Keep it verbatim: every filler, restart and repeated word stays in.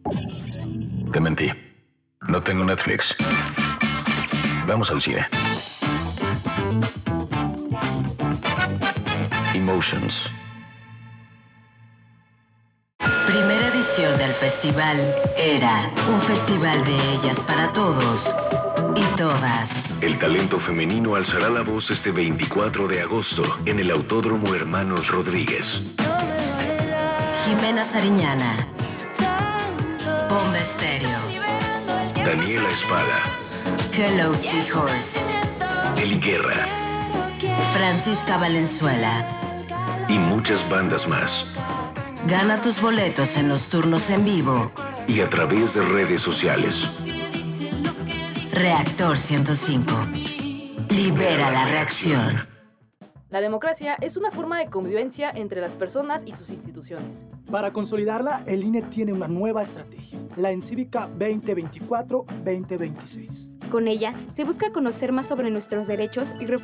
Te mentí. No tengo Netflix. Vamos al cine. Emotions. Primera edición del festival era un festival de ellas para todos y todas. El talento femenino alzará la voz este veinticuatro de agosto en el Autódromo Hermanos Rodríguez. Jimena Sariñana, Bomba Estéreo, Daniela Espada, Hello Seahorse, Eli Guerra Francisca Valenzuela y muchas bandas más. Gana tus boletos en los turnos en vivo Y a través de redes sociales. Reactor ciento cinco. Libera la reacción. La democracia es una forma de convivencia entre las personas y sus instituciones. Para consolidarla, el I N E tiene una nueva estrategia, la Encívica veinte veinticuatro veinte veintiséis. Con ella, se busca conocer más sobre nuestros derechos y reforzar